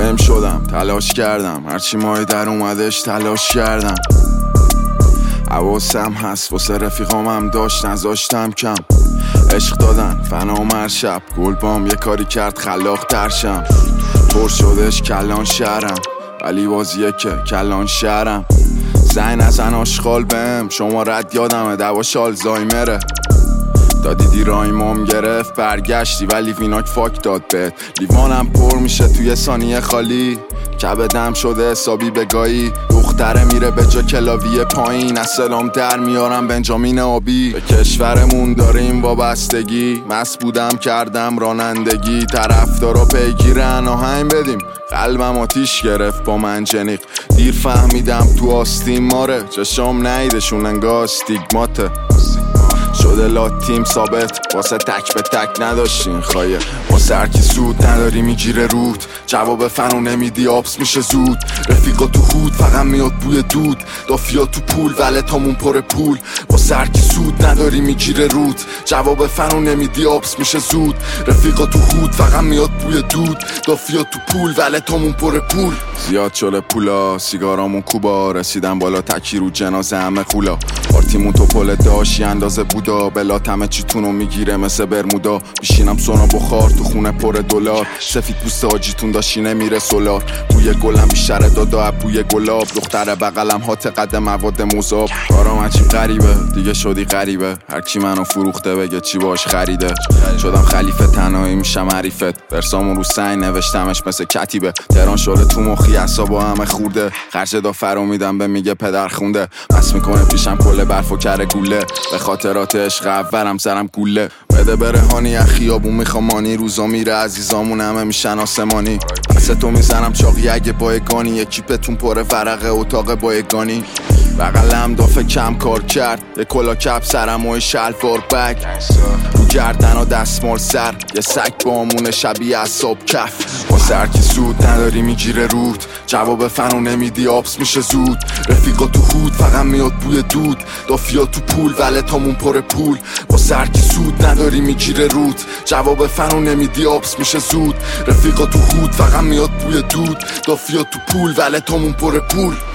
فهم شدم تلاش کردم، هرچی ماهی در اومدش تلاش کردم. حواسم هست واسه رفیقامم داشت نذاشتم کم. عشق دادن فنا هر شب گل بام یه کاری کرد خلاق ترشم. پر شدش کلان شهرم ولی بازیه که کلان شهرم. زنگ نزن آشغال بهم شما رد یادمه دواش آلزایمره. دادی دیرایمام گرفت برگشتی ولی ویناک فاک داد بهت. لیوانم پر میشه توی ثانیه خالی، کبدم شده حسابی بگاهی. دختره میره به جا کلاویه پایین، از سلام در میارم بنجامین آبی. به کشورمون داریم وابستگی، مست بودم کردم رانندگی. طرفدارا پیگیرن آهنگ بدیم، قلبم آتیش گرفت با منجنیق. دیر فهمیدم تو آستین ماره، چشام نیدشون انگار استیگماته. شده لاتیم ثابت واسه تک به تک نداشتین خواهیه. واسه هرکی سود نداری میگیره رود، جواب فنو نمیدی آبس میشه زود. رفیقا تو خود فقط میاد بوی دود، دافیا تو پول ولتامون پر پول. واسه هرکی سود نداری میگیره رود، جواب فنو نمیدی آبس میشه زود. رفیقا تو خود فقط میاد بوی دود، دافیا تو پول ولتامون پر پول. زیاد شده پولا سیگارامون کوبا، رسیدم بالا تکی رو جنازه همه خولا. پارتیمون تو پل داشی اندازه بودا، بلات همه چیتونو میگیره مثل برمودا. بیشینم سونا بخار تو خونه پر دلار، سفید پوست حاجیتون داشتی نمیره سولار. بوی گلم بیشتره دادا بوی گلاب، دختر بغلم هات قد مواد مذاب. کارام عجیب غریبه دیگه شدی غریبه، هر کی منو فروخته بگه چی باش خریده. شدم خلیفه تنهایی میشم حریفت، برسامون رو سنگ نوشتمش مثل کتیبه. تهران شده تو مخی اعصابا همه خورده، خرج دافرو میدم به میگه پدر خونده. بس میکنه پیشم کل برف و کره گوله، به خاطرات عشق اولم سرم گوله. بده برهانی از خیابون میخوامانی، روزا میره عزیزامون همه میشن آسمانی. پس تو میزنم چاقی اگه بایگانی، یکی پتون پر ورقه اتاق بایگانی. بغلم دافه کم کار کرد، یه کلا کپ سرم و شلوار بگ. رو گردن و دستمال سر، یه سگ با امون شبیه اصاب کف. واسه هرکی سود نداری میگیره رود، جواب فنو نمیدی آبس میشه زود. رفیقا تو خود فقط میاد بوی دود، دافیا تو پول ولتامون پر پول. واسه هرکی سود نداری میگیره رود، جواب فنو نمیدی آبس میشه زود. رفیقا تو خود فقط میاد بوی دود، دافیا تو پول ولتامون پر پول.